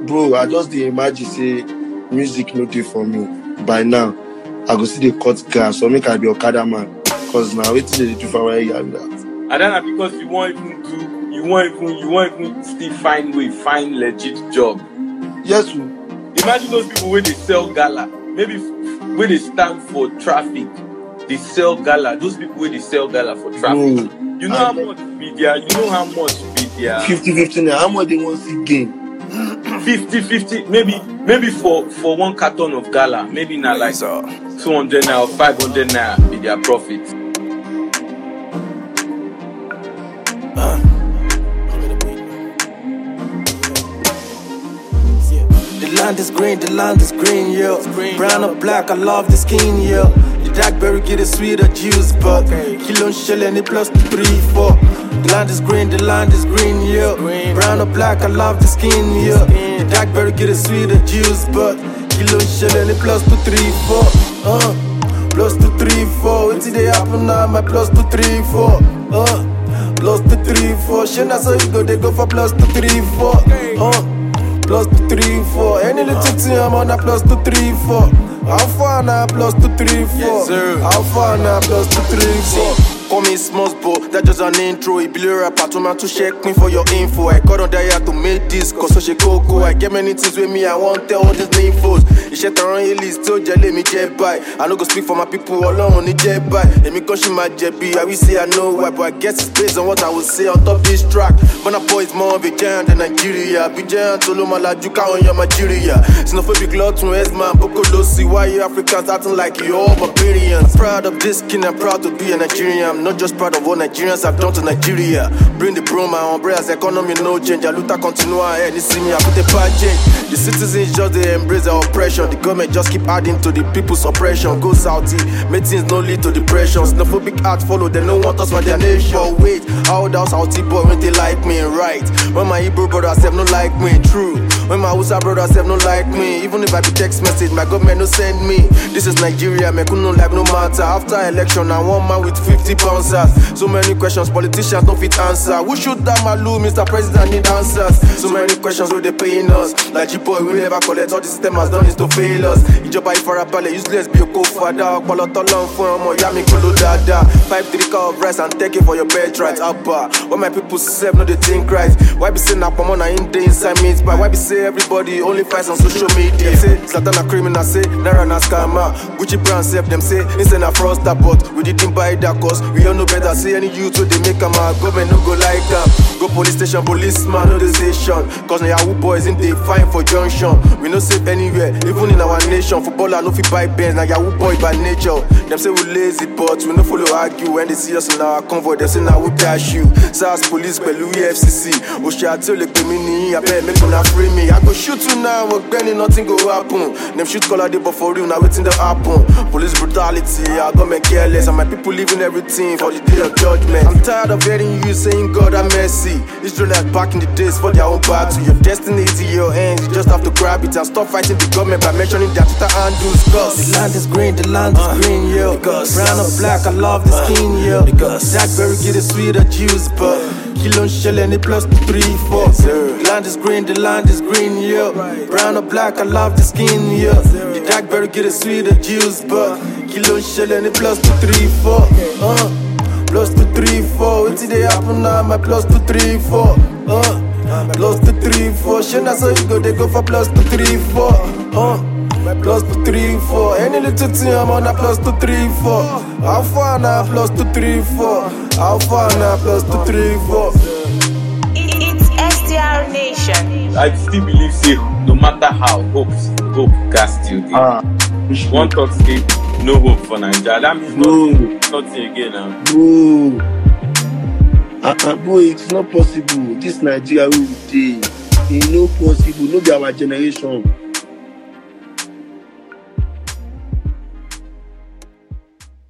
Bro, I just dey imagine say music no dey for me. By now, I go see the cut gas or make I be Okada man. Cause now wetin dey do for where you are that. And then because you won't even still find legit job. Yes, sir. Imagine those people where they sell gala, maybe where they stand for traffic, they sell gala. Those people where they sell gala for traffic. Bro, You know how much be there? 50-50 now. How much they want to see gain? 50-50, maybe for one carton of gala, maybe not like 200 naira or 500 naira be their profit. The land is green, yeah. Brown or black, I love the skin, yeah. The blackberry get a sweeter juice, but kilo shell and it plus 3, 4. The land is green, yeah. Brown or black, I love the skin, yeah. The blackberry get a sweeter juice, but kilo shell and it plus 2, 3, 4. Plus 2, 3, 4. What's they happen now? My plus 2, 3, 4. Plus 2, 3, 4. Shana so you go, they go for plus 2, 3, 4. Plus 2, 3, 4. Any little thing I'm on a plus 2, 3, 4. How far now? Plus 2, 3, 4. Yes, sir. How far now? Plus 2, 3, 4. Call me Smusbo, that just an intro. He be a rapper to man to check me for your info. I got on there to make this, cause so she go. I get many things with me, I want tell all these infos. You shut around your list, still jelly me jet by. I no go speak for my people alone, the jet by. Let me caution my JB, I will say I know why, but I guess it's based on what I will say on top this track. But a boy is more of a giant than Nigeria. Be giant, solo malajuka on your Nigeria. Xenophobic law to S-man, Boko Dosi. Why you Africans acting like you all barbarians? Proud of this skin, I'm proud to be a Nigerian. I'm not just proud of what Nigerians have done to Nigeria. Bring the broom, my umbrellas, economy no change. I look to continue ahead, you see me, I put a bad change. The citizens just they embrace the oppression. The government just keep adding to the people's oppression. Go Saudi, make things no lead to depression. Xenophobic acts follow, they don't want us for their nation. Wait, how down Saudi boy when they like me, right? When my Hebrew brothers have no like me, true. When my Hausa brothers have no like me. Even if I be text message, my government no send me. This is Nigeria, me could no like no matter. After election, I want man with 50 bouncers. So many questions, politicians don't fit answer. Who should that malu, Mr. President need answers. So many questions where they paying us. Like G-boy, we never collect. All the system has done is to fail us. Ijoba Ifarapale, useless, be a co-father. Polotolon for Yami Kolo Dada. 5-3 cup of rice and take it for your bed right up. When my people serve, no they think right. Why be saying that Pomona in the inside means by why be say everybody only fights on social media. Say Zlatan a criminal, say Naira na scammer. Gucci brand self them say instant a fraudster, but we didn't buy that cause we all know better. See any youth so they make them a government no go like them. Go police station, policeman no the station. Cause now Yahoo boys in they fine for junction. We no safe anywhere, even in our nation. Footballer no fit buy Benz, now Yahoo boy by nature. Them say we lazy, but we no follow argue. When they see us in our convoy, they say now we dash you. SARS police, pẹ̀lú EFCC. Oṣù àti olè pè mí ní abẹ́ make una free me. I go shoot you now, we're granny, nothing go happen. Them shoot color day, but for real, now waiting to happen. Police brutality, I got me careless, and my people leaving everything for the day of judgment. I'm tired of hearing you saying God have mercy. Israelites back in the days for their own battle. Your destiny is in your hands, you just have to grab it and stop fighting the government by mentioning their Twitter handles. Cause the land is green, yeah. Brown or black, I love the skin, yeah. Blackberry get a sweeter juice, but kilo shell and it plus 3, 4. The land is green, yeah. Brown or black, I love the skin, yeah. The blackberry get a sweeter juice, but kilo shell and it plus 2, 3, 4. Plus 2, 3, 4. What's they happen now? My plus 2, 3, 4. Plus 2, 3, 4. Shana so you go, they go for plus 2, 3, 4. Plus 2, 3, 4. Any little thing I'm on a plus 2, 3, 4. How far now? Plus 2, 3, 4. How far now? Plus 2, 3, 4. It's STR Nation. I still believe, say, no matter how, hope cast you. One thought say, no hope for Nigeria. That means nothing again now. Bro, it's not possible. This Nigeria will be it's not possible. No be our generation.